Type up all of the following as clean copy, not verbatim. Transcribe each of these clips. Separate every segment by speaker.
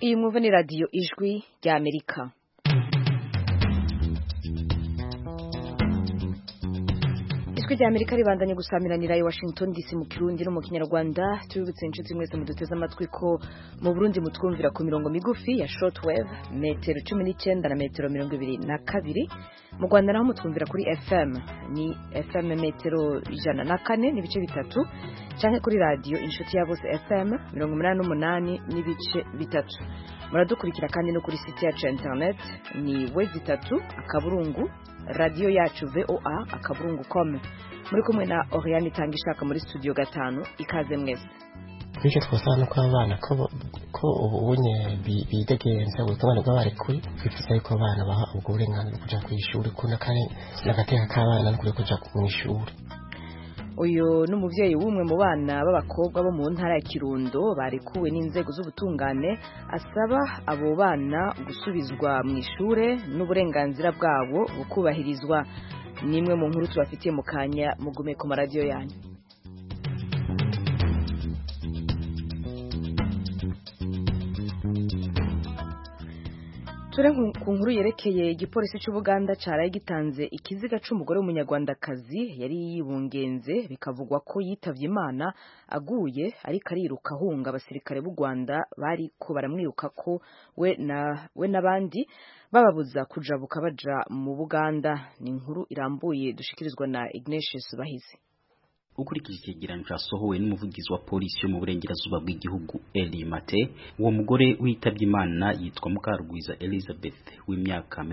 Speaker 1: Iyi mwumva ni radiyo ijwi rya Amerika. Ijwi rya Amerika ribandanye gusamiranira i Washington DC mu Kirundi no mu Kinyarwanda. Tubibutse inshuti mwese muduteze amatwi ko mu Burundi mutwumvira ku mirongo migufi ya shortwave metero 19 na metero 22. Mu Rwanda naho mutwumvira kuri FM ni FM metero 104 n'ibice bitatu, canke kuri radio inshuti ya bose FM 88 n'ibice bitatu. Muradukurikira kandi no kuri site yacu ya internet ni wezi3 akaburungu radio yacu voa.com. Muri kumwe na Oriane Tangishaka muri studio 5. Ikaze mwese.
Speaker 2: Bityo twasana ko abana ko ubunye bidegenza ubutwara bw'abari kuri bifuza yuko abana baha ubwo burenganzira kuja ku ishuri kuna kare nagateka k'abana no kuja ku ishuri.
Speaker 1: Uyu n'umuvyeyi w'umwe mu bana b'abakobwa bo mu ntara ya Kirundo barekuwe n'inzego z'ubutungane, asaba abo bana gusubizwa mu ishure n'uburenganzira bwabo bukubahirizwa. Nimwe mu nkuru tubafitiye mu kanya, mugume ku maradiyo yanyu. Ture ku nkuru yerekeye igipolisi cy'Ubuganda caraye gitanze ikiziga c'umugore w'umunyarwandakazi yari yibungenze, bikavugwa ko yitavye Imana aguye ariko ariruka ahunga abasirikare b'u Rwanda bari ko baramwiruka ko we n'abandi bababuza kujabuka baja mu Buganda. Ni inkuru irambuye dushikirizwa na Ignatius Bahizi.
Speaker 3: Ukurikije icyegeranyo cyasohowe n'umuvugizi wa polisi yo mu burengerazuba bw'igihugu Eli Mate, uwo mugore witabye Imana yitwa Mukarugwiza Elizabeth w'imyaka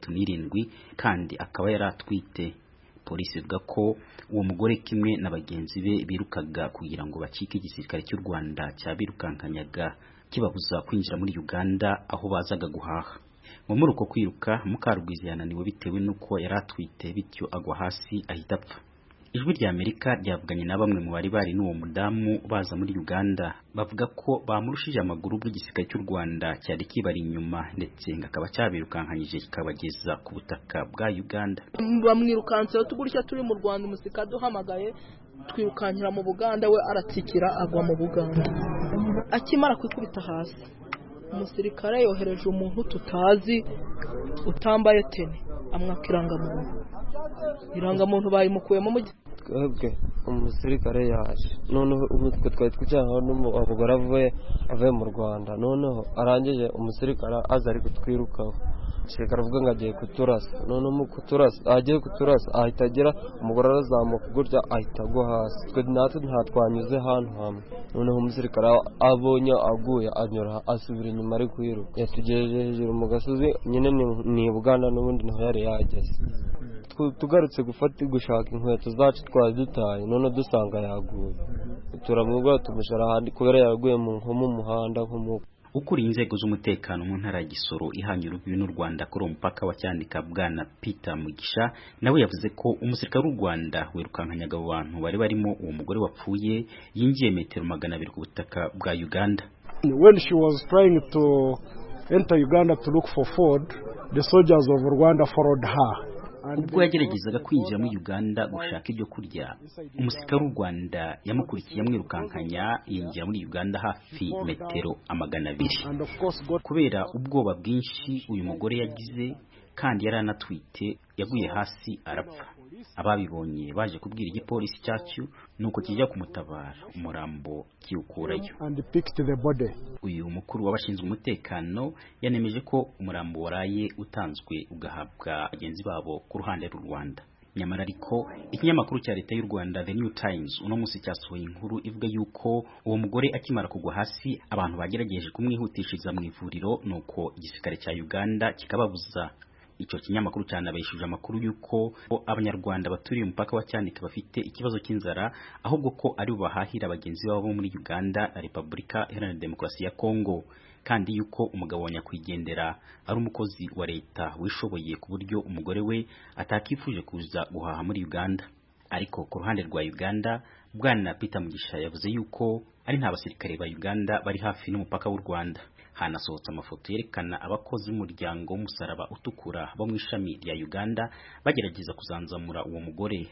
Speaker 3: 37 kandi akaba yaratwite. Polisi ivuga ko uwo mugore kimwe na bagenzi be birukaga kugira ngo bacike igisirikare cy'u Rwanda cyabirukankanyaga kibabuza kwinjira muri Uganda aho bazaga guhaha. Muri uko kwiruka Mukarugwiza yananiwe bitewe nuko yaratwite, bityo agwa hasi ahita apfa. Ijwi rya Amerika ryavuganye na bamwe mu bari n'uwo mudamu baza muri Uganda, bavuga ko bamurushije amaguru bw'igisirikare cy'u Rwanda cyari kibari inyuma, ndetse ngakaba cyabirukankanyije kikabageza ku butaka bwa Uganda.
Speaker 4: Bamwirukanse tugurishya turi mu Rwanda, umusirikare duhamagaye twirukankira mu Buganda, we aratsikira agwa mu Buganda. Akimara kwikubita hasi, umusirikare yohereje umuntu tutazi utambaye tene amwakiranga muntu. Irangamuntu bayimukuyemo mu
Speaker 5: twebwe umusirikare yaje, noneho umutwe twari tujyaho n'umugore avuye mu Rwanda, noneho arangije umusirikare aza ari kutwirukaho. Umusirikare avuga ngo agiye kuturasa, noneho mu kuturasa agiye kuturasa ahita agira umugore arazamuka gutya ahita agwa hasi. Twe natwe ntatwanyuze ahantu hamwe, noneho umusirikare abonye aguye anyura asubira inyuma ari kwiruka, yatugejeje hejuru mu gasozi nyine ni Buganda n'ubundi niho yari yageze. Tugarutse gushaka inkweto zacu twari dutaye, none dusanga yaguye. Turamwubwa tumushara handi kubera yaguye mu muhanda nk'umuko.
Speaker 3: Ukuri inzego z'umutekano mu ntara ya Gisoro ihanye urubibi n'u Rwanda kuri umupaka wa Cyanika, Bwana Peter Mugisha, nawe yavuze ko umusirikare w'u Rwanda wirukankanyaga abantu bari barimo uwo mugore wapfuye yinjiye metero 200 ku butaka bwa Uganda.
Speaker 6: When she was trying to enter Uganda to look for food, the soldiers of Rwanda followed her.
Speaker 3: Ubwo yageragezaga kwinjira muri Uganda gushaka ibyo kurya, umusirikare w'u Rwanda yamukurikiye amwirukankanya yinjira muri Uganda hafi metero 200. Kubera ubwoba bwinshi uyu mugore yagize kandi yaranatwite, yaguye hasi arapfa. Ababibonye baje kubwira igipolisi cyacu, nuko kijya kumutabara, umurambo kiwukurayo. Uyu mukuru w'abashinzwe umutekano yanemeje ko umurambo waraye utanzwe ugahabwa agenzi babo ku ruhande rw'u Rwanda. Nyamara ariko ikinyamakuru cya leta y'u Rwanda The New Times uno munsi cyasohoye inkuru ivuga yuko uwo mugore akimara kugwa hasi abantu bagerageje kumwihutishiriza mu ivuriro, nuko igisirikare cya Uganda kikababuza. Icyo kinyamakuru cyanabeshuje amakuru yuko abanyarwanda baturiye umupaka wa Cyanika bafite ikibazo cy'inzara, ahubwo ko ari bahahira abagenzi babo muri Uganda na Repubulika Iharanira Demokarasi ya Kongo, kandi yuko umugabo wa nyakwigendera ari umukozi wa leta wishoboye ku buryo umugore we atakifuje kuza guhaha muri Uganda. Ariko ku ruhande rwa Uganda, Bwana Peter Mugisha yavuze yuko ari nta basirikare ba Uganda bari hafi n'umupaka w'u Rwanda. Hanasohotse amafoto yerekana abakozi b'umuryango w'umusaraba utukura bo mu ishami rya Uganda bagerageza kuzanzamura uwo mugore.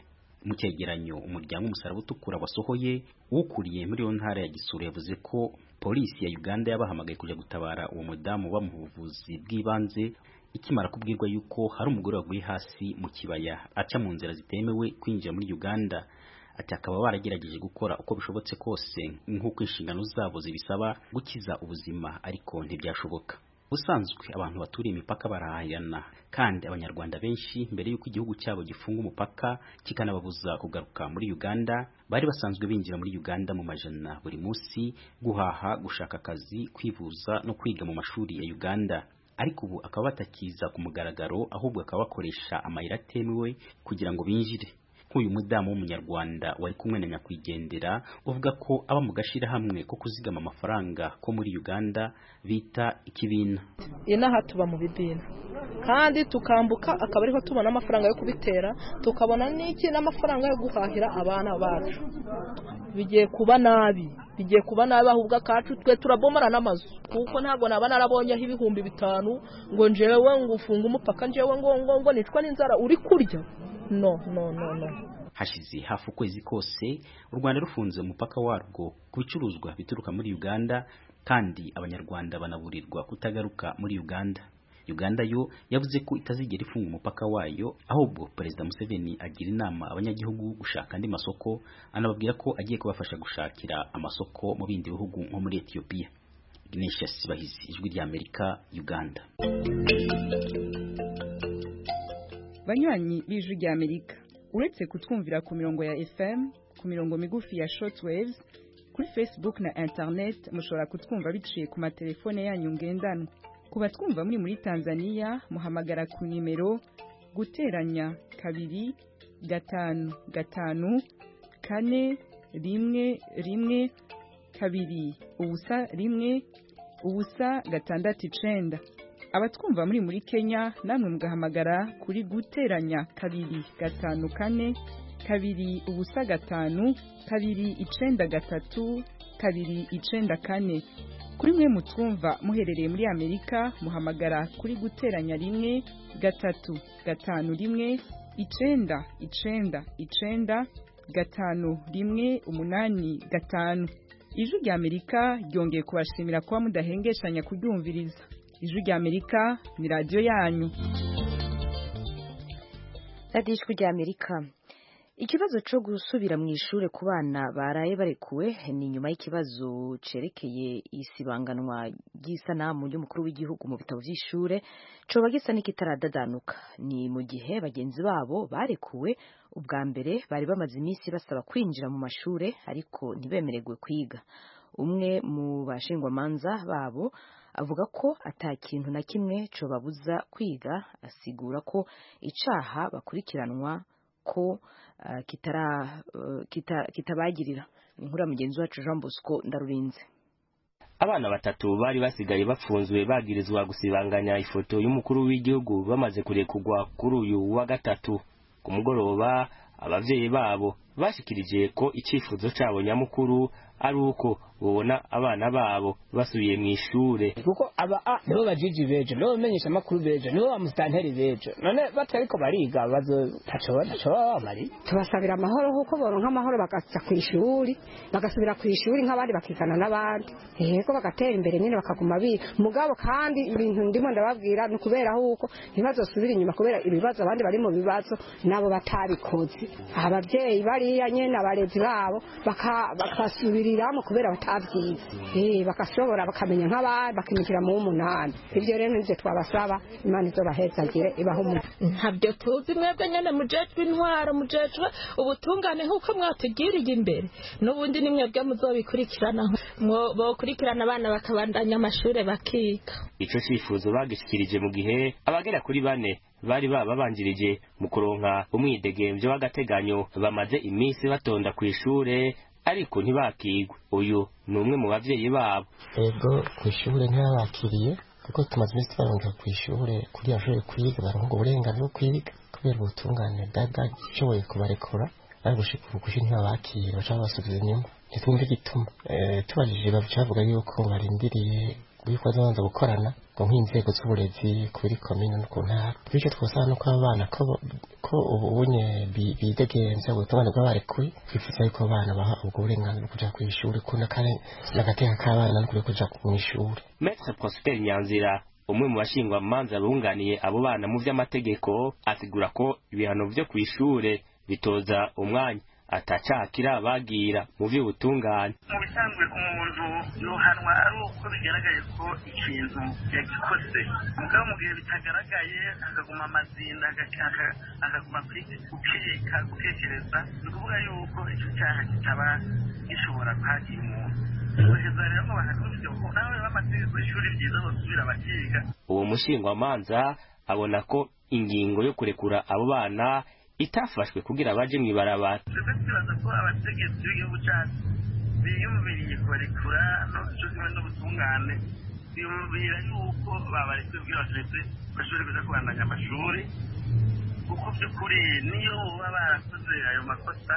Speaker 3: mu cyegeranyo umuryango w'umusaraba utukura wasohoye ukuriye muri iyo ntara ya Gisuru yavuze ko polisi ya Uganda yabahamagaye kujya gutabara uwo mudamu bamuha ubuvuzi bw'ibanze ikimara kubwirwa yuko hari umugore waguye hasi mu kibaya aca mu nzira zitemewe kwinjira muri Uganda. Ati akaba baragerageje gukora uko bishobotse kose nk'uko inshingano zabo zibisaba gukiza ubuzima, ariko ntibyashoboka. Ubusanzwe abantu baturiye imipaka barahayana, kandi abanyarwanda benshi mbere y'uko igihugu cyabo gifunga umupaka kikanababuza kugaruka muri Uganda bari basanzwe binjira muri Uganda mu majana buri munsi guhaha, gushaka akazi, kwivuza no kwiga mu mashuri ya Uganda. Ariko ubu akaba batakiza ku mugaragaro, ahubwo akaba bakoresha amayira atemewe kugira ngo binjire. Uyu mudamu w'umunyarwanda wari kumwe na nyakwigendera uvuga ko aba mu gashirahamwe ko kuzigama amafaranga ko muri Uganda bita ikibina.
Speaker 4: Inaha tuba mu bidina kandi tukambuka akaba ariho tubona amafaranga yo kubitera, tukabona n'iki n'amafaranga yo guhahira abana bacu. Bigiye kuba nabi ahubwo akacu twe turabomara n'amazu, kuko ntabwo naba narabonyeho ibihumbi 5 ngo njewe ngo ufunga umupaka, njewe ngo nicwa n'inzara uri kurya. No.
Speaker 3: Hashize hafi ukwezi kose u Rwanda rufunze umupaka warwo ku bicuruzwa bituruka muri Uganda, kandi abanyarwanda banaburirwa kutagaruka muri Uganda. Uganda yo yavuze ko itazigera ifunga umupaka wayo, ahubwo Perezida Museveni agira inama abanyagihugu gushaka andi masoko, anababwira ko agiye kubafasha gushakira amasoko mu bindi bihugu nko muri Ethiopia. Ignatius Bahizi, Ijwi ry'Amerika, Uganda.
Speaker 7: Banywanyi b'Ijwi ry'Amerika, uretse kutwumvira ku mirongo ya FM, ku mirongo migufi ya shortwaves, kuri Facebook na internet mushobora kutwumva biciye ku matelefone yanyu ngendanwa. Kuba twumva muri Tanzania muhamagara ku nimero guteranya 25541 Abatwumva muri Kenya namwe mugahamagara kuri guteranya 255 Kuri mwe mutwumva muherereye muri Amerika muhamagara kuri guteranya 1-351-995 Ijwi ry'Amerika ryongeye kubashimira kuba mudahengeshanya kuryumviriza. Ijwi ry'Amerika ni radio yanyu.
Speaker 1: Radio Ijwi ry'Amerika. Ikibazo cyo gusubira mu ishure ku bana baraye barekuwe ni nyuma y'ikibazo cerekeye isibanganwa ry'isanamu y'umukuru w'igihugu mu bitabo by'ishure coba gisa n'ikitaradadanuka. Ni mu gihe bagenzi babo barekuwe ubwa mbere bari bamaze iminsi basaba kwinjira mu mashure ariko ntibemererwe kwiga. Umwe mu bashingwamanza babo avuga ko atakintu na kimwe cobabuza kwiga, asigura ko icaha bakurikiranwa ko kitabagirira. Inkuru mugenzi wacu Jean Bosco Ndarurinze.
Speaker 8: Abana batatu bari basigaye bafunzwe bagirizwa gusibanganya ifoto y'umukuru w'igihugu bamaze kurekugwa kuri uyu wa gatatu. Ku mugoroba abavyeyi babo bashikirije ko icifuzo cabo nyamukuru ari uko ubona abana babo basubiye mu ishure,
Speaker 9: kuko aba nibo bajiji bejo, nibo bamenyesha makuru bejo, nibo bamustanteri bejo. None batariko bariga ntacobaba bamari.
Speaker 10: Tubasabira amahoro kuko boronka amahoro bagaca kw'ishuri, bagasubira kw'ishuri nk'abandi bakigana n'abandi, yego bagatera imbere nyene bakaguma biga. Mugabo kandi ibintu ndimo ndababwira ni kubera huko ntibazosubira inyuma, kubera ibibazo abandi bari mu bibazo nabo batabikoze. Abavyeyi bariya nyene abarezi babo bakasubiriramo kubera batavyize, bakashobora bakamenya nk'abandi bakimikira mu 8. Ivyo rero nivyo twabasaba, Imana izobahezagire ibaho mu.
Speaker 11: Ntabyo tuzi mwebwe nyene mujejwe intwaro, mujejwe ubutungane nk'uko mwatugiriye imbere, n'ubundi ni mwebwe muzobikurikirana, bokurikirana abana bakabandanya amashure bakiga.
Speaker 8: Ico cifuzo bagishikirije mu gihe abagera kuri 4 bari babanjirije mu kuronka umwidegemvyo w'agateganyo bamaze iminsi batonda kw'ishure ariko ntibakigwe. Uyu ni umwe mu bavyeyi babo.
Speaker 2: Ego kw'ishure ntibakiriye kuko tumaze iminsi baronka kw'ishure kuri ashoboye kwiga, baronka uburenganzira bwo kwiga kubera ubutungane bwagishoboye kubarekura, ariko gushika ubu ntibabakira, baca basubiza inyuma. Ntitwumva igituma. Tubajije bavuga yuko barindiriye biko zonza gukorana ngo nk'inzego z'uburezi kuri komine no ku ntara bityo twosaba no kw'abana ko ubunye bidegenza ubutungane bw'abarekuye twifuza yuko abana baha ubwo burenganzira kuja ku ishuri kuna kare n'agateka k'abana no kuja mu ishuri.
Speaker 8: Maître Prosper Nyanzira umwe mu bashingwa manza bunganiye abo bana mu vy'amategeko asigura ko ibihano vyo ku ishure bitoza umwanya atacaha kirabagira mu vy'ubutungane.
Speaker 12: Mu bisanzwe umuntu yohanwa ari uko bigaragaye ko ikintu yagikoze mugabo mu gihe bitagaragaye akaguma amazinda akaguma gutekereza ni ukuvuga yuko icyo cyaha kitaba gishobora kwagira umuntu. Kugeza rero ngo bahagurutse ko nawe bamategeko y'ishuri byiza bosubira bakiga.
Speaker 8: Uwo mushingwamanza abona ko ingingo yo kurekura abo bana itafashwe kugira baje mwibarabara.
Speaker 12: Tubaza ko abategetsi b'igihugu cyacu biyumviriye kurekura no gutungane biyumvira yuko babaretse kugira bashobore kuja kubandanya amashuri kuko by'ukuri niyo baba barakoze ayo makosa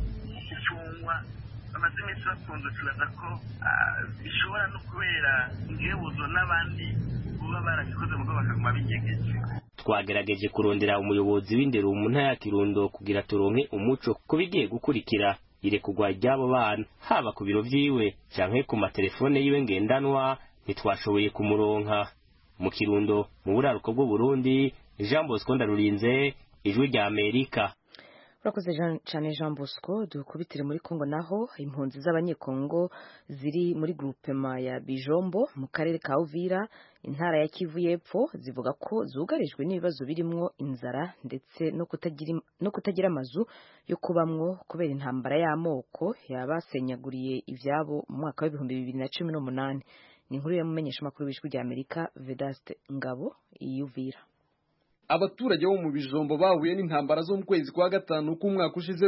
Speaker 12: ifungwa bamaze iminsi bakunze tubaza ko bishobora no kubera ingebuzo n'abandi baba barabikoze mugo bakaguma binyegeje.
Speaker 8: Twagerageje kurondera umuyobozi w'indero mu ntara ya Kirundo kugira turonke umuco kubigiye gukurikira irekugwa ry'abo bana haba ku biro vyiwe canke ku matelefone yiwe ngendanwa ntitwashoboye kumuronka. Mu Kirundo mu buraruko bw'u Burundi, Jean Bosco Ndarurinze, Ijwi rya Amerika.
Speaker 1: Urakoze cyane Jean Bosco. Dukubitire muri Kongo naho impunzi z'abanyekongo ziri muri groupement ya Bijombo mu karere ka Uvira intara ya Kivu y'Epfo zivuga ko zugarijwe n'ibibazo birimwo inzara ndetse no kutagira amazu yo kubamwo kubera intambara y'amoko yabasenyaguriye ivyabo mu mwaka wa 2018. Ni inkuru y'umumenyesha makuru w'Ijwi rya Amerika Vedaste Ngabo Uvira.
Speaker 13: Abaturage bo mu Bijombo bahuye n'intambara zo mu kwezi kwa gatanu k'umwaka ushize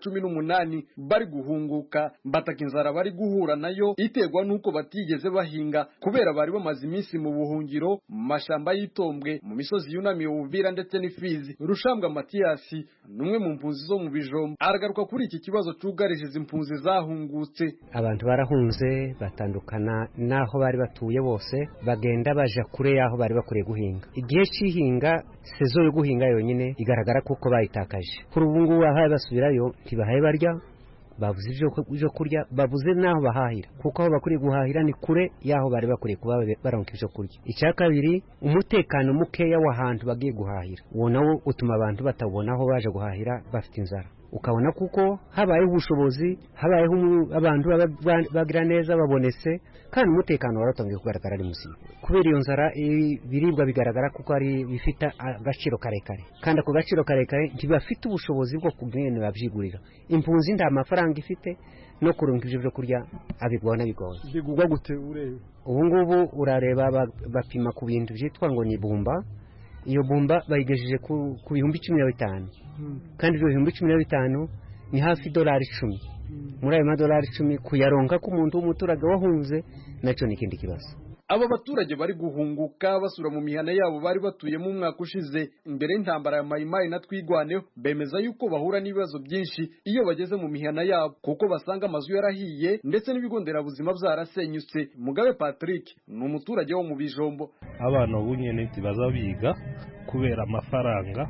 Speaker 13: 2018 bari guhunguka bataka inzara bari guhura nayo iterwa nuko batigeze bahinga kubera bari bamaze iminsi mu buhungiro mu mashamba y'itombwe mu misozi yunamiye Uvira ndetse n'Ifizi. Rushambwa Mathiasi numwe mu mpunzi zo mu Bijombo aragaruka kuri iki kibazo cugarije impunzi zahungutse.
Speaker 14: Abantu barahunze batandukana naho bari batuye bose bagenda baja kure yaho bari bakore guhinga. Igihe cihinga sezo yo guhinga yonyine igaragara kuko bayitakaje. Kuri ubu ngubu ahaye basubirayo ntibahaye barya babuze ibyo kurya babuze naho bahahira kuko aho bakuri guhahira ni kure yaho bari bakuri kuba baronka ibyo kurya. Icya kabiri umutekano mukeya w'ahantu bagiye guhahira uwo nawo utuma abantu batabona aho baje guhahira bafite inzara. Ukabona kuko habayeho ubushobozi habayeho abantu bagira neza babonetse kandi umutekano waratangiye kugaragara ari musi kubera iyo nzara biribwa bigaragara kuko ari bifita agaciro karekare kandi ako gaciro karekare ntibafite ubushobozi bwo kugenda babyigurira. Impunzi nda amafaranga ifite no kurunga ibyo kurya abigwana bigoye.
Speaker 13: Bigugwa gute urebe
Speaker 14: ubu ngubu urareba bapima ku bintu byitwa ngo ni bumba. Iyo bumba bayigejeje ku 15,000 kandi ibyo 15,000 ni hafi $10. Muri ayo $10 kuyaronka ku muntu w'umuturage wahunze naco nikindi kibazo.
Speaker 13: Aba baturage bari guhunguka basura mu mihana yabo bari batuye mu mwaka ushize imbere y'intambara ya Mayimayi na Twigwaneho bemeza yuko bahura n'ibibazo byinshi iyo bageze mu mihana yabo kuko basanga amazu yarahiye ndetse n'ibigo nderabuzima byarasenyutse. Mugabe Patrick ni umuturage wo mu Bijombo.
Speaker 15: Abana bunyene tibaza biga kubera amafaranga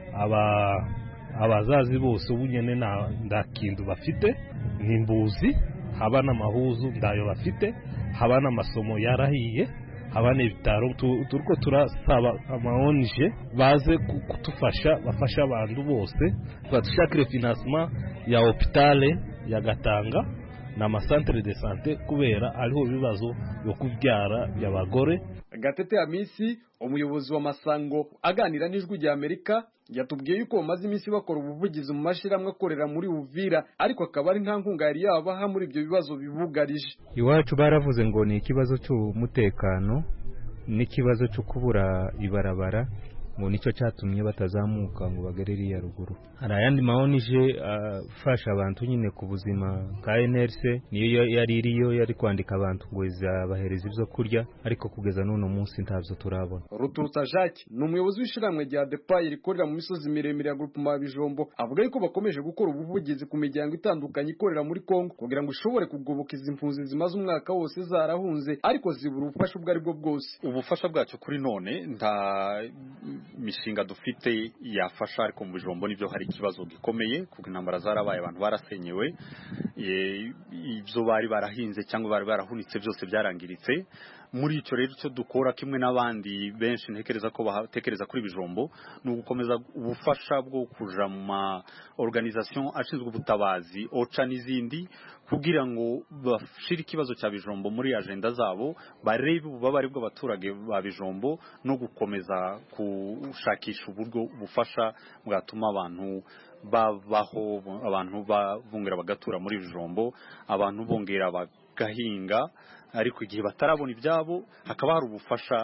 Speaker 15: abazazi bose ubunyene nda kintu bafite nimbuzi haba n'amahuzu ndayo bafite haba n'amasomo yarahiye haba n'ibitaro turiko turasaba amaonje baze kutufasha bafasha abantu bose batushakire financement ya hôpitale ya Gatanga na masantere de santé kubera ariho bibazo yo kubyara by'abagore.
Speaker 13: Gatete Amisi umuyobozi wa Masango aganira n'Ijwi rya Amerika yatubwiye yuko bamaze iminsi bakora ubuvugizi mu mashiramwe akorera muri Uvira ariko akaba ari nta nkunga yari yabaha muri ibyo bibazo bibugarije.
Speaker 16: Iwacu baravuze ngo ni ikibazo cy'umutekano n'ikibazo cyo kubura ibarabara ngo nicyo cyatumye batazamuka ngo bagere iriya ruguru. Hari ayandi mahonije afasha abantu nyine ku buzima ka NRC, niyo yari iriyo yari kwandika abantu ngo izabahereza ibyo kurya, ariko kugeza n'uno munsi ntabyo turabona.
Speaker 13: Rutuza Jacques ni umuyobozi w'ishiramwe rya DEPAI rikorera mu misozi miremire ya Groupement ya Bijombo, avuga yuko bakomeje gukora ubuvugizi ku miryango itandukanye ikorera muri Kongo kugira ngo ishobore kugoboka izi mpunzi zimaze umwaka wose zarahunze ariko zibura ubufasha ubwo aribwo bwose.
Speaker 17: Ubufasha bwacu kuri none nta mishinga dufite yafasha, ariko mu Bijombo nibyo hari ikibazo gikomeye kuko intambara zarabaye, abantu barasenyewe, ibyo bari barahinze cyangwa bari barahunitse byose byarangiritse. Muri icyo rero icyo dukora kimwe n'abandi benshi ntekereza ko batekereza kuri Bijombo ni ugukomeza ubufasha bwo kuja mu ma organisation ashinzwe ubutabazi OCHA n'izindi kugira ngo bashire ikibazo cya Bijombo muri agenda zabo, barebe ububabare bw'abaturage ba Bijombo no gukomeza gushakisha uburyo bufasha bwatuma abantu babaho, abantu bongera bagatura muri Bijombo, abantu bongera bagahinga, ariko igihe batarabona ibyabo hakaba hari ubufasha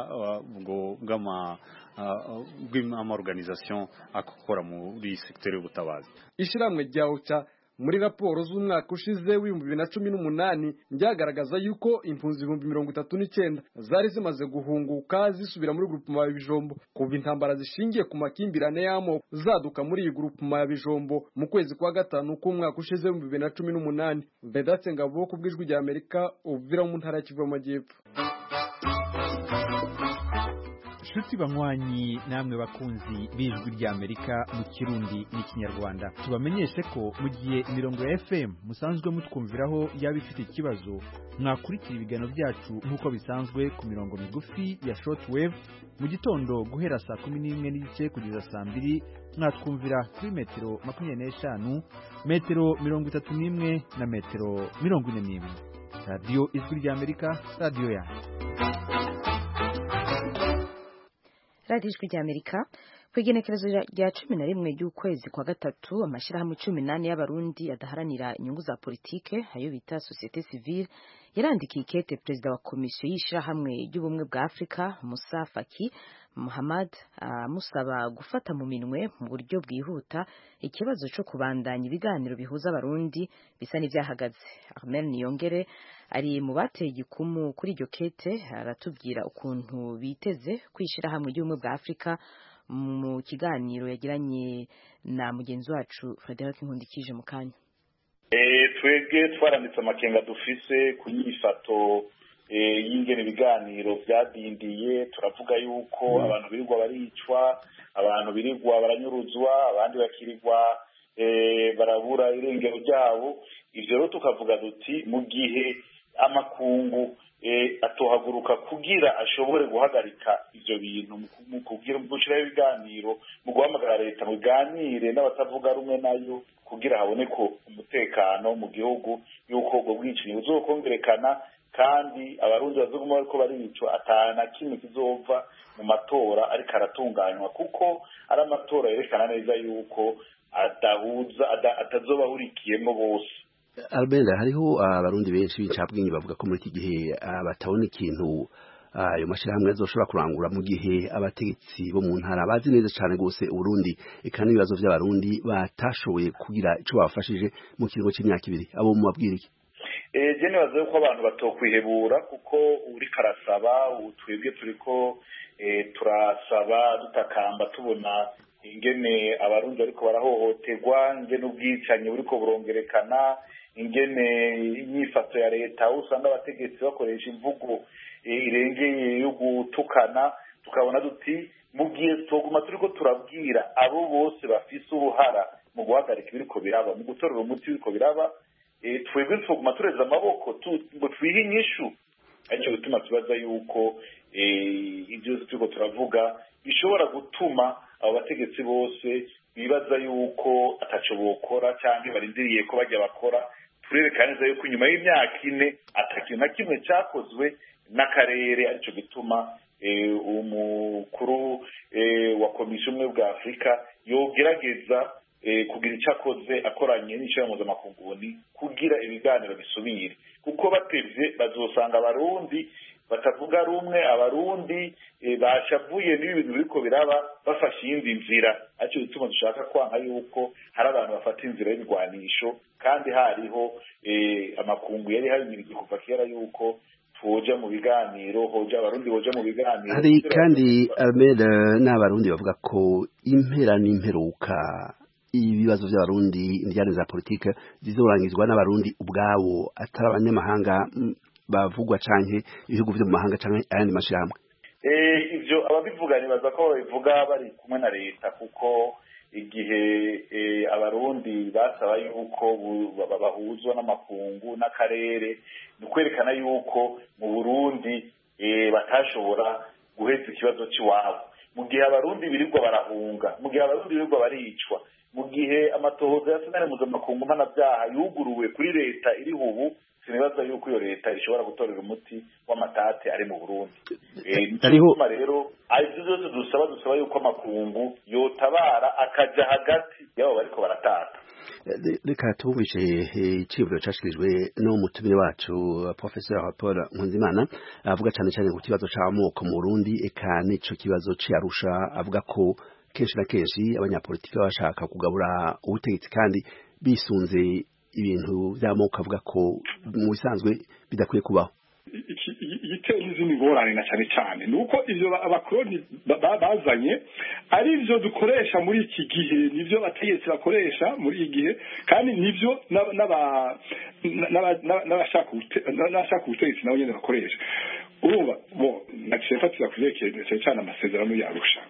Speaker 17: bw'ama organisation akora muri secteur y'ubutabazi.
Speaker 13: Ishiramwe rya OCHA muri raporo z'umwaka ushize w'ibihumbi 2018 byagaragaza yuko impunzi 39,000 zari zimaze guhunguka zisubira muri Groupement ya Bijombo kuva intambara zishingiye ku makimbirane y'amoko zaduka muri iyi Groupement ya Bijombo mu kwezi kwa gatanu k'umwaka ushize 2018. Vedatse Ngabo ku bw'ijwi rya Amerika uvira mu ntara ya Kivu y'Amajyepfo.
Speaker 18: Shuti banywanyi namwe bakunzi b'ijwi rya Amerika mu Kirundi n'Ikinyarwanda, tubamenyeshe ko mu gihe imirongo ya FM musanzwe mutwumviraho yaba ifite ikibazo, mwakurikira ibiganiro byacu nk'uko bisanzwe ku mirongo migufi ya shortwave mu gitondo guhera saa 11:30 kugeza saa 2, mwatwumvira kuri metero 25, metero 31 na metero 41. Radio Ijwi rya Amerika, radio ya
Speaker 1: Radio Ijwi rya Amerika. Kwigenekerezo rya 11 ry'ukwezi kwa gatatu, amashirahamwe 18 y'abarundi adaharanira inyungu za politike ayo bita societe civile yarandikiye ikete perezida wa komisiyo y'ishirahamwe ry'ubumwe bwa Afrika Musa Faki Muhammad musaba gufata mu minwe mu buryo bwihuta ikibazo cyo kubandanya ibiganiro bihuza abarundi bisa n'ivyahagaze. Ahmed Niyongere ari mu bateye igikumu kuri iryo kete, aratubwira ukuntu biteze kwishira hamwe ry'ubumwe bwa Afrika mu kiganiro yagiranye na mugenzi wacu Frederic Nkundikije mu kanya.
Speaker 19: Twebwe twaranditse amakenga dufise ku nyifato y'ingene ibiganiro byadindiye. Turavuga yuko abantu birirwa baricwa, abantu birirwa baranyuruzwa, abandi bakirirwa barabura irengero ryabo. Ivyo rero tukavuga duti mu gihe amakungu atohaguruka kugira ashobore guhagarika ivyo bintu mu kugira gushiraho ibiganiro, mu guhamagara leta mu biganire n'abatavuga rumwe nayo kugira haboneke umutekano mu gihugu, yuko ubwo bwicanyi buzokongerekana kandi abarundi bazoguma bariko baricwa atana kimwe kizova mu matora ariko aratunganywa, kuko ari amatora yerekana neza yuko atazoba ahurikiyemo bose.
Speaker 20: Albert, hariho abarundi benshi b'incabwenge bavuga ko muri iki gihe batabona ikintu ayo mashirahamwe azoshobora kurangura mu gihe abategetsi bo mu ntara bazi neza cyane gose Urundi eka n'ibibazo by'abarundi batashoboye kugira ico bafashije mu kiringo c'imyaka 2. Abo mu mabwira iki?
Speaker 19: Je nibaza yuko abantu batokwihebura, kuko uri karasaba twebwe turiko turasaba dutakamba tubona ingene abarundi ariko barahohoterwa, ingene ubwicanyi buriko burongerekana, ingene inyifato ya leta usanga abategetsi bakoresha imvugo irengeye yo gutukana. Tukabona duti mu gihe tuguma turiko turabwira abo bose bafise uruhara mu guhagarika ibiriko biraba, mu gutorera umuti biriko biraba, twebwe tuguma tureza amaboko ngo twihe inyishu. Aricyo gituma tubaza yuko ibyo turiko turavuga bishobora gutuma abo bategetsi bose bibaza yuko ataco bokora canke barindiriye ko bajya bakora. Turerekana neza yuko nyuma y'imyaka 4 atakintu na kimwe cyakozwe n'akarere. Aricyo gituma umukuru wa komisiyo y'ubumwe bwa Afrika yogerageza kugira icyo akoze akoranye n'ishirahamwe mpuzamakungu kugira ibiganiro bisubire, kuko batevye bazosanga abarundi batavuga rumwe abarundi bashavuye n'ibintu biriko biraba bafashe iyindi nzira ariko bituma dushaka kwanga yuko hari abantu bafata inzira y'ibigwanisho kandi hariho amakungu yari habimirije kuva kera yuko hoja mu biganiro abarundi boja mu biganiro.
Speaker 20: Hari kandi Ahmed n'abarundi bavuga ko impera n'imperuka ibibazo by'abarundi indiyane za politike zizorangizwa n'abarundi ubwabo atari abanyamahanga bavugwa canke ibihugu byo mu mahanga canke ayandi mashirahamwe.
Speaker 19: Ivyo ababivuga nibaza ko babivuga bari kumwe na leta kuko igihe abarundi basaba yuko bahuzwa n'amakungu n'akarere ni kwerekana yuko mu Burundi batashobora guheza ikibazo cy'iwabo mu gihe abarundi birirwa barahunga mu gihe abarundi birirwa baricwa mu gihe amatohoza ya sentare mpuzamakungu mpanabyaha yuguruwe kuri leta iri ubu sinibaza yuko iyo leta ishobora gutorera umuti w'amatate ari mu Burundi. Nico rero ivyo byose dusaba yuko amakungu yotabara akaja hagati yabo bariko baratata.
Speaker 20: Reka tubumvishe iciburo cashikirijwe n'umutumire wacu Professor Paul Nkunzimana avuga cyane cyane ku kibazo c'amoko mu Burundi eka nico kibazo c'Arusha avuga ko kenshi na kenshi abanyapolitiki bashaka kugabura ubutegetsi kandi bisunze ibintu by'amoko avuga ko mu bisanzwe bidakwiye kubaho.
Speaker 21: Igiteye n'izindi ngorane na cyane cyane nuko ivyo abakoroni bazanye ari byo dukoresha muri iki gihe nivyo bategetsi bakoresha muri iki gihe kandi nivyo n'abashaka ubutegetsi nabo nyene bakoresha. Urumva bo nacifatira kuzerekeye cyane amasezerano y'Arusha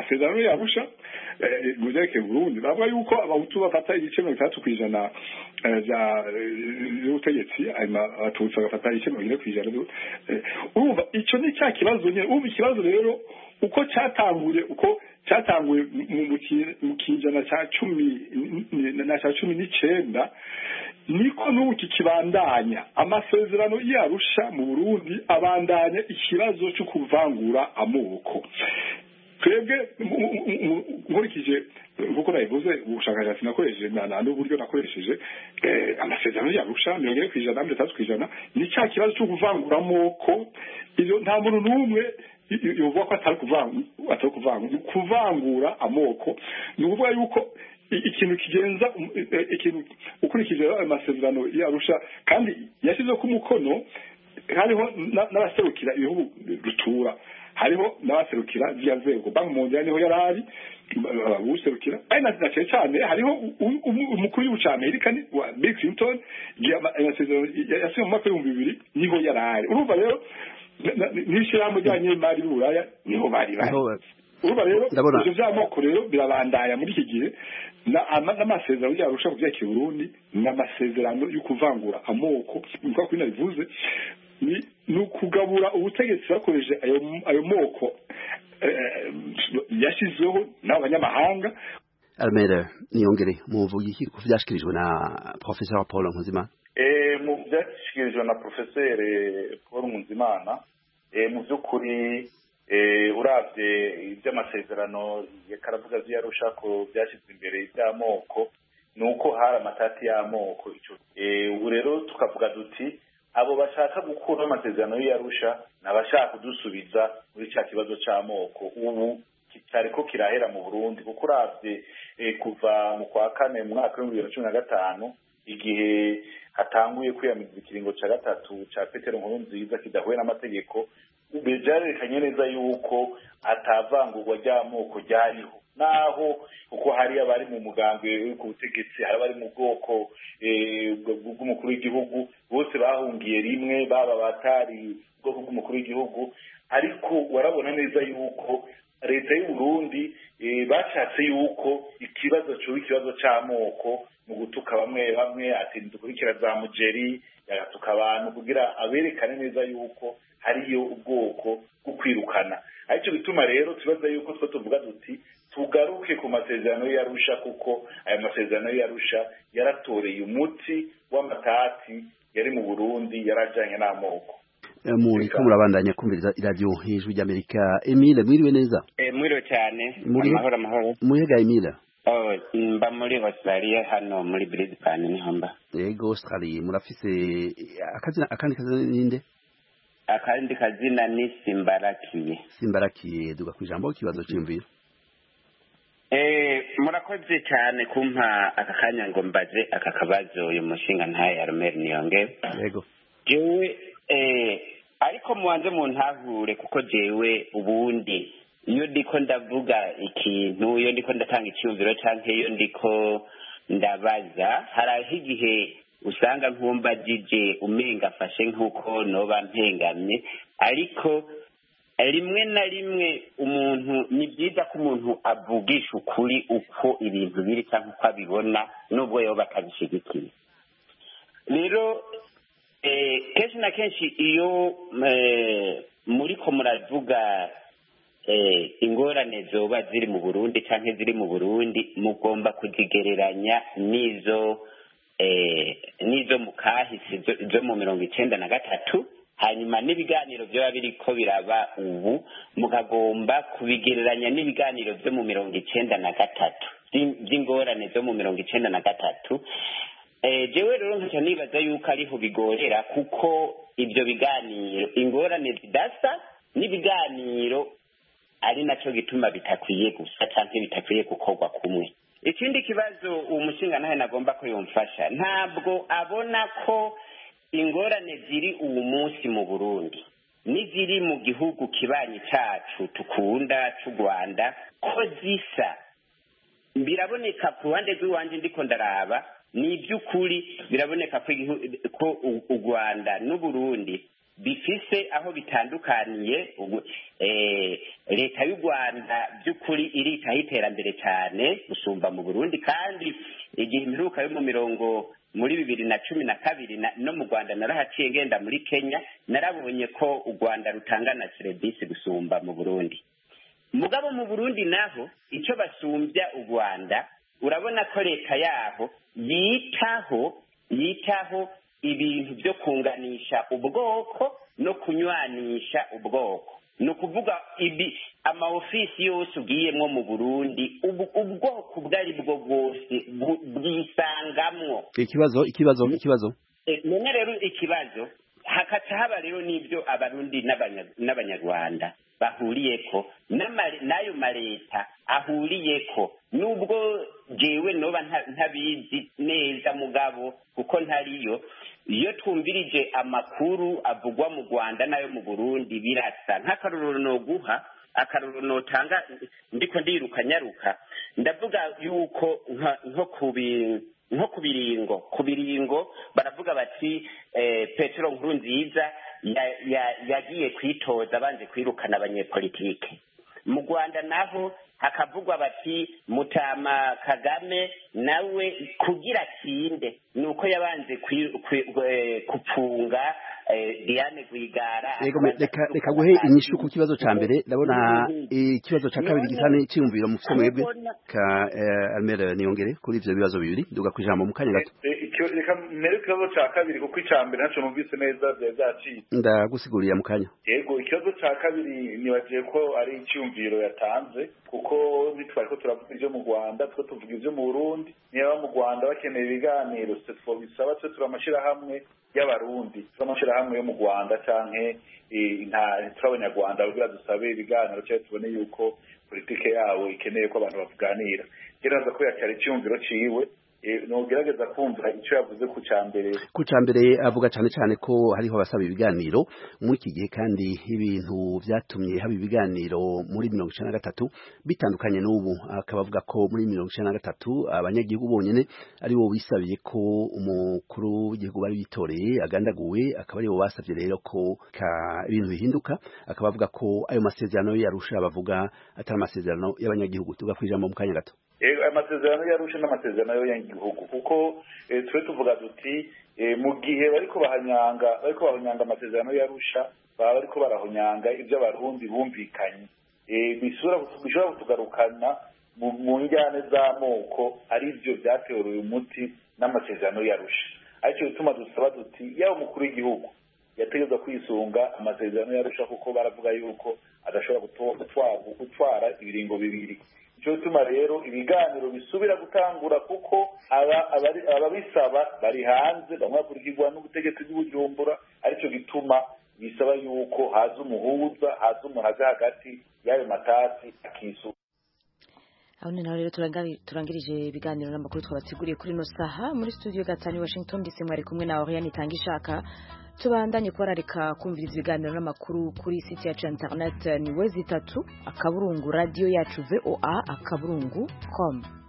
Speaker 21: mu byerekeye Burundi bavuga yuko abahutu bafata igice 30% y'ubutegetsi abatutsi bagafata igice 20%. Urumva ico ni cya kibazo nyene. Urumva ikibazo rero uko cyatanguye mu kijana cya 10 na cya 19 niko n'ubu kibandanya amasezerano y'Arusha mu Burundi abandanya ikibazo cyo kuvangura amoko. Twebwe nkurikije nkuko nabivuze ubushakashatsi nakoresheje n'uburyo nakoresheje amasezerano y'Arusha 20% ni cya kibazo cyo kuvangura amoko. Iyo nta muntu n'umwe yovuga ko atari kuvangura amoko. Ni ukuvuga yuko ikintu kigenza ikintu ukurikije amasezerano y'Arusha kandi yashyize ku mukono hariho n'abaserukira ibihugu rutura hariho n'abaserukira vya nzego Banki Mondiale niho yarari abaserukira ari na cyane hariho umukuru w'Amerika wa Bill Clinton amasezerano yasinywe mu mwaka w'2000 niho yarari. Urumva rero n'ishyirahamwe ry'abanye mari y'Uburaya niho bari urumva rero ivyo vy'amoko rero birabandaya muri iki gihe n'amasezerano y'Arusha kuvyakira Burundi n'amasezerano yo kuvangura amoko nkuko kwina bivuze ni ukugabura ubutegetsi bakoresheje ayo moko yashizweho n'abanyamahanga.
Speaker 20: Almere niyongere muvuga iki ku vyashikirijwe na Professor Paul Nkunzimana?
Speaker 19: Mu vyashikirijwe na Professor Paul Nkunzimana mu vy'ukuri uravye iby'amasezerano yakaravuga vy'Arusha ko byashyize imbere iby'amoko nuko hari amatati y'amoko ico ubu rero tukavuga duti abo bashaka gukura amasezerano y'Arusha nabashaka kudusubiza muri cya kibazo c'amoko ubu kitariko kirahera mu Burundi kuko uravye kuva mu kwa kane mu mwaka wa 2015 igihe hatanguye kwiyamiza ikiringo ca gatatu ca Petero Nkurunziza kidahuye n'amategeko bejarekanye neza yuko atavangurwa ry'amoko ryariho naho uko hari abari mu mugambwe ku butegetsi hari abari mu bwoko bw'umukuru w'igihugu bose bahungiye rimwe baba batari ubwoko bw'umukuru w'igihugu ariko warabona neza yuko leta y'u Burundi bashatse yuko ikibazo c'amoko mu gutuka bamwe ati dukurikira za mujeri yagatuka abantu kugira aberekane neza yuko hariyo ubwoko bwo kwirukana. Aricyo bituma rero tubaza yuko twa tuvuga duti tugaruke ku masezerano y'Arusha kuko aya masezerano y'Arusha yaratoreye umuti w'amatati yari mu Burundi yarajanye n'amoko.
Speaker 20: Muriko murabandanya kumviriza radio y'Ijwi ry'Amerika. Emile mwiriwe neza?
Speaker 22: Mwiriwe cyane. Amahoro.
Speaker 20: Muyega Emile?
Speaker 22: Mba muri Australia hano muri Brisbane niho mba.
Speaker 20: Yego Australia murafise akandi kazi ninde?
Speaker 22: akandi kazina ni
Speaker 20: Simbarakiye duga kwijambo kibazo cy'imviro.
Speaker 22: Murakoze cyane kumpa aka kanya ngo mbaze aka kabazo uyu mushinga ntaye Armel Niyonge.
Speaker 20: Yego.
Speaker 22: Jewe ariko mubanze muntahure kuko jewe ubundi iyo ndiko ndavuga ikintu, iyo ndiko ndatanga icyumviro canke iyo ndiko ndabaza, haraho igihe usanga nkumbagije umenga afashe nk'uko noba mpengamye, ariko rimwe na rimwe umuntu ni byiza ko umuntu avugisha ukuri uko ibintu biri cyangwa uko abibona nubwo yoba atabishigikiye. Rero kenshi na kenshi iyo muriko muravuga ingorane zoba ziri mu Burundi cyangwa ziri mu Burundi, mugomba kuzigereranya n'izo mu kahise zo mu 1993, hanyuma n'ibiganiro byaba biriko biraba ubu mukagomba kubigereranya n'ibiganiro byo mu 1993 by'ingorane zo mu 1993. Jewe rero nkaca nibaza yuko ariho bigorera, kuko ibyo biganiro ingorane zidasa n'ibiganiro ari naco gituma bitakwiye gusa canke bitakwiye gukorwa kumwe. Ikindi kibazo uwo mushinga nawe nagomba ko yomfasha, ntabwo abona ko ingorane ziri uwo munsi mu Burundi n'iziri mu gihugu kibanyi cacu tukunda c'u Rwanda ko zisa. Biraboneka ku ruhande rw'iwanje ndiko ndaraba, ni iby'ukuri biraboneka ko u Rwanda n'u Burundi bifise aho bitandukaniye. Leta y'u Rwanda by'ukuri iritaho iterambere cyane gusumba mu Burundi, kandi igihe imperuka yo muri 2012 no mu Rwanda narahaciye ngenda muri Kenya, narabonye ko u Rwanda rutanga na serivisi gusumba mu Burundi. Mugabo mu Burundi naho icyo basumbya u Rwanda, urabona ko leta yaho yitaho ibintu byo kunganisha ubwoko no kunywanisha ubwoko. Ni ukuvuga amaofisi yose ugiyemwo mu Burundi ubwoko bwari bwo bwose bwisangamwo.
Speaker 20: Ikibazo
Speaker 22: none rero ikibazo hakaca haba rero n'ibyo abarundi n'abanyarwanda bahuriyeko n'ayo maleta ahuriyeko, nubwo jewe noba ntabizi neza mugabo kuko ntariyo. Iyo twumvirije amakuru avugwa mu Rwanda nayo mu Burundi birasa. Nk'akarorero noguha, akarorero notanga ndiko ndiruka nyaruka, ndavuga yuko nko ku biringo baravuga bati Petero Nkurunziza yagiye kwitoza banje kwirukana abanyepolitike. Mu Rwanda naho hakavugwa bati Mutama Kagame nawe kugira atsinde nuko yabanje kupfunga Diane Rwigara.
Speaker 20: Reka guhe inyishu ku kibazo ca mbere. Ndabona ikibazo ca kabiri gisane cyumviro mu mwebwe ka Armel Niyongere kuri ivyo bibazo bibiri duga kwijambo mu kanya gato.
Speaker 19: Reka mbere ikibazo ca kabiri kuko icya mbere ntaco numvise neza byaciye.
Speaker 20: Ndagusigurira mu kanya.
Speaker 19: Yego, ikibazo ca kabiri nibagiye ko ari icyumviro yatanze, kuko bitwari ko turavuga ibyo mu Rwanda two tuvuga ibyo mu Burundi. Niba mu Rwanda bakeneye ibiganiro bisaba twe turamashira hamwe y'abarundi, turamashira hamwe yo mu Rwanda canke turabanyarwanda kugira dusabe ibiganiro cyangwa tubone yuko politike yawo ikeneye ko abantu bavuganira. Geraza ko yacyari icyumviro ciwe, nogerageza kumva icyo yavuze ku cambere
Speaker 20: avuga cyane ko hariho abasaba ibiganiro muri iki gihe, kandi ibintu byatumye haba ibiganiro muri 1993 bitandukanye n'ubu. Akaba avuga ko muri 1993 abanyagihugu bonyene ari bo bisabiye ko umukuru w'igihugu bari bitoreye agandaguwe, akaba ari bo basavye rero ko ibintu bihinduka. Akaba avuga ko ayo masezerano y'Arusha bavuga atari amasezerano y'abanyagihugu. Tugakwijambo mu kanya gato.
Speaker 19: Amasezerano y'Arusha n'amasezerano y'abanyagihugu, kuko twe tuvuga duti mu gihe bariko bahanyanga amasezerano y'Arusha, baba bariko barahonyanga ibyo abarundi bumvikanye, bishobora kutugarukana mu njyane z'amoko, ari byo byateruye umuti n'amasezerano y'Arusha. Ariko bituma dusaba duti yaba umukuru w'igihugu yategetswe kwisunga amasezerano y'Arusha, kuko baravuga yuko adashobora gutwara ibiringo bibiri. Icyo bituma rero ibiganiro bisubira gutangura, kuko ababisaba bari hanze, bamwe bakurikirwa n'ubutegetsi bw'Ubujumbura. Aricyo gituma bisaba yuko haza umuhuza, haza umuntu aza hagati y'ayo matasi akisu.
Speaker 1: Aho ni naho rero turangirije ibiganiro n'amakuru twabateguriye kuri ino saha muri studio gatanu Washington DC, mwari kumwe na Oriane Tangishaka. Tubandanye kubararika kumviriza ibiganiro n'amakuru kuri site yacu ya internet ni wezi 3 akaburungu radio yacu VOA akaburungu.com.